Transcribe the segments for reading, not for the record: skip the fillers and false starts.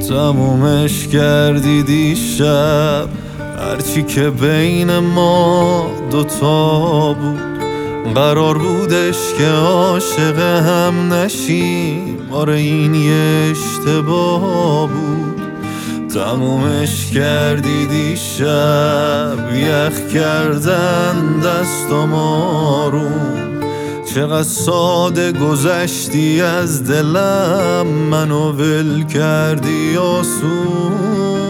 تمومش کردی دیشب، هرچی که بین ما دوتا بود. قرار بودش که عاشق هم نشیم، آره این یه اشتباه بود. تمومش کردی دیشب، یخ کردن دستم آروم. چقدر ساده گذشتی از دلم، منو ول کردی آسون.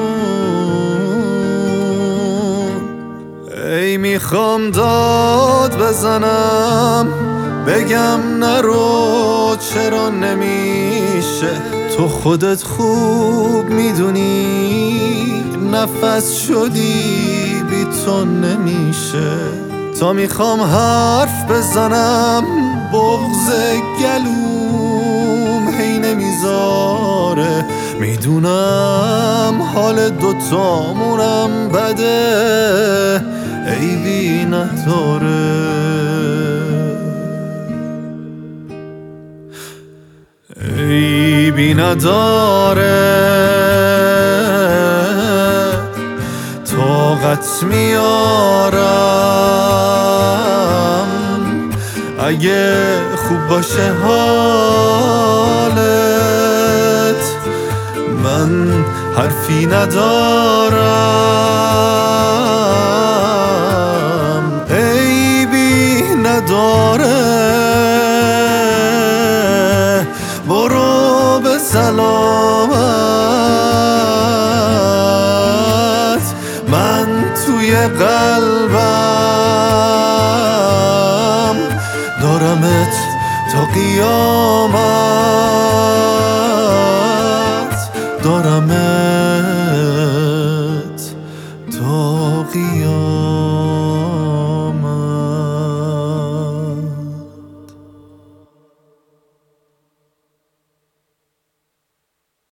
ای میخوام داد بزنم، بگم نرو چرا نمیشه. تو خودت خوب میدونی نفس شدی بی تو نمیشه. تا میخوام حرف بزنم بغض گلوم هی نمیذاره. میدونم حال دوتامونم بده، عیبی نداره. عیبی نداره، طاقت میارم اگه خوب باشه حالت. من حرفی ندارم، عیبی نداره. برو به سلامت، من توی قلبم دارمت تا قیامت، دارمت تا قیامت.